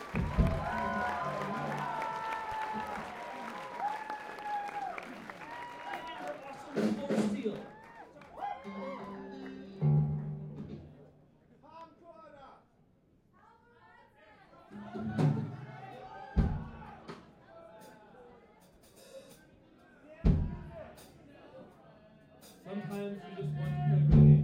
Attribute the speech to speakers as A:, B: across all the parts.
A: Sometimes you just want to play reggae.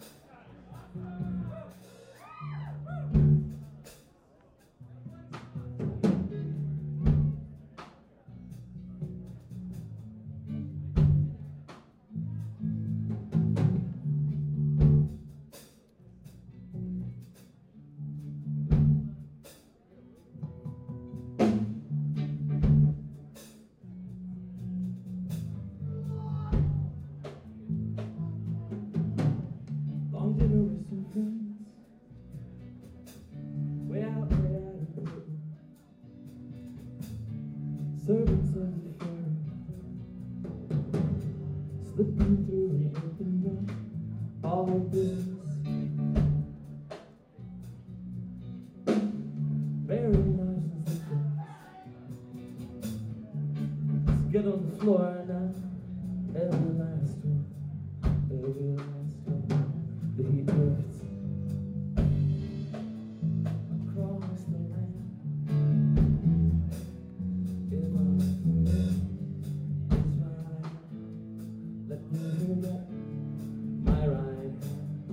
A: Long dinner with some friends, way out of Portland. Servants of the fair, slipping through an open door. All of this very nice and simple. Let's get on the floor now, every last one, every last one. The heat drifts across the land. If I forget it's right, let me forget my right hand.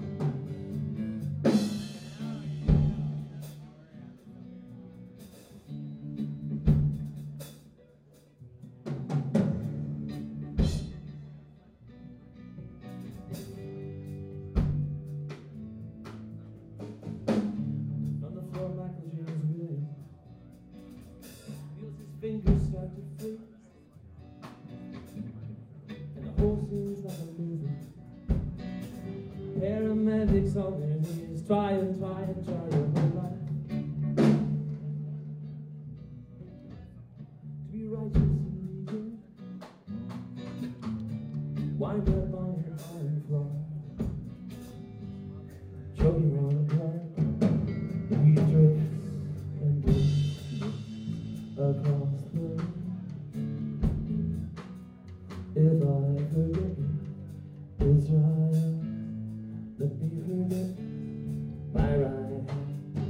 A: Fingers start to freeze, and the whole scene's like a movie. Paramedics on their knees, try your whole life to be righteous and legion. Wind up on your iron floor, choking on a blood. The heat drifts and drifts across. If I forget Israel, let me forget my right hand.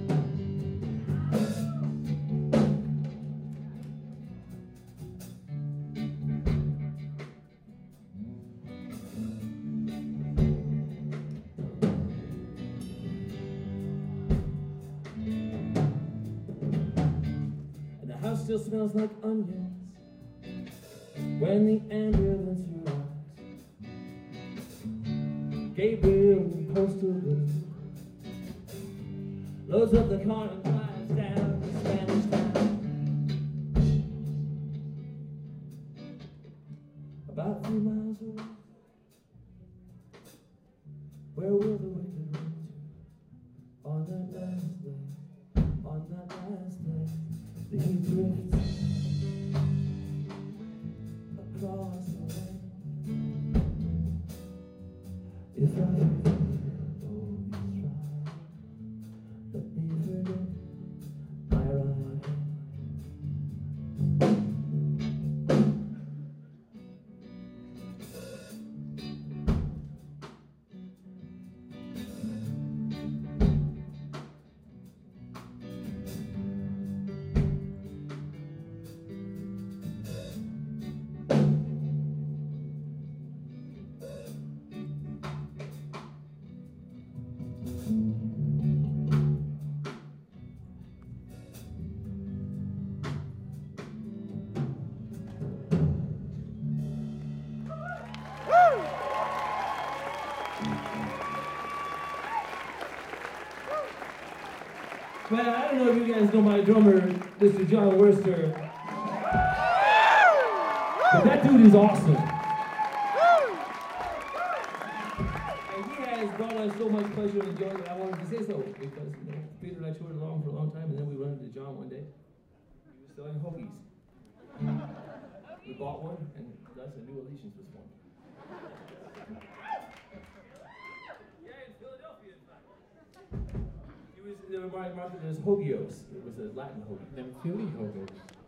A: And the house still smells like onions when the ambulance arrives. Gabriel postal blue loads up the car and drives down to Spanish Town. About 3 miles away, where will the wicked run to? On that last day, on that last day, the heat drifts across the land. If I forget all these trials, let me forget my right hand. Man, I don't know if you guys know my drummer, Mr. John Worster. But that dude is awesome. And he has brought us so much pleasure and joy that I wanted to say so. Because, Peter and I toured along for a long time, and then we run into John one day. He was selling hoagies. We bought one, and thus a new allegiance was formed. Yeah, in Philadelphia, in fact. They were marketed as Hoagios. It was was a Latin hoagie.
B: Them Philly hoagies.